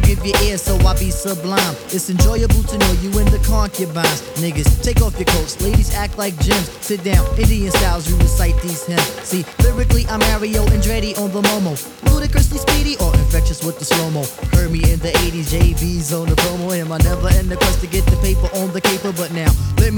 give you ear, so I be sublime. It's enjoyable to know you in the concubines. Niggas, take off your coats, ladies act like gems. Sit down, Indian styles, we recite these hymns. See, lyrically I'm Mario Andretti on the Momo, ludicrously speedy or infectious with the slow-mo. Heard me in the 80s, JV's on the promo. Am I never in the quest to get the paper on the caper? But now, let me